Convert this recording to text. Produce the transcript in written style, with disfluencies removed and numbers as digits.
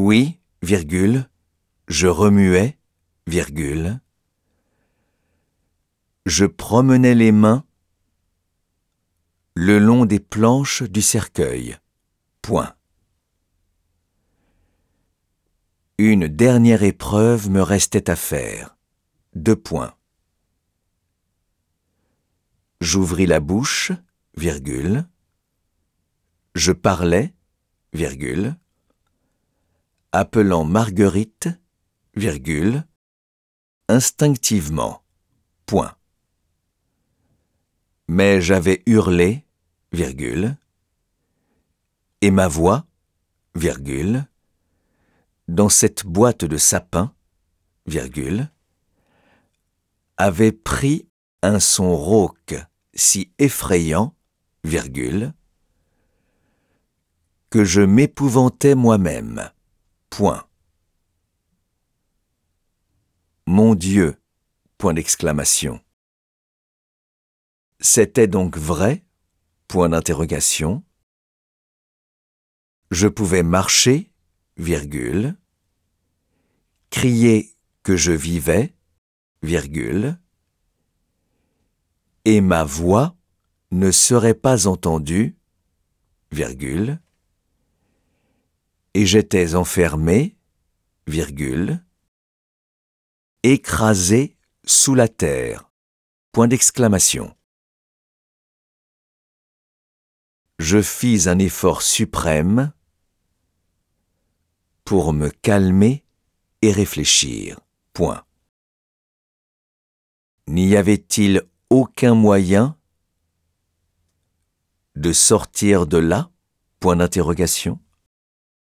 Oui, virgule, je remuais, virgule. Je promenais les mains le long des planches du cercueil. Point. Une dernière épreuve me restait à faire. 2 points. J'ouvris la bouche, virgule. Je parlais, virgule, appelant Marguerite, virgule, instinctivement. Point. Mais j'avais hurlé, virgule, et ma voix, virgule, dans cette boîte de sapin, virgule, avait pris un son rauque si effrayant, virgule, que je m'épouvantais moi-même. Point. Mon Dieu! Point d'exclamation. C'était donc vrai? Point d'interrogation. Je pouvais marcher, virgule, crier que je vivais, virgule, et ma voix ne serait pas entendue, virgule, et j'étais enfermé, virgule, écrasé sous la terre. Point d'exclamation. Je fis un effort suprême pour me calmer et réfléchir. Point. N'y avait-il aucun moyen de sortir de là? Point d'interrogation.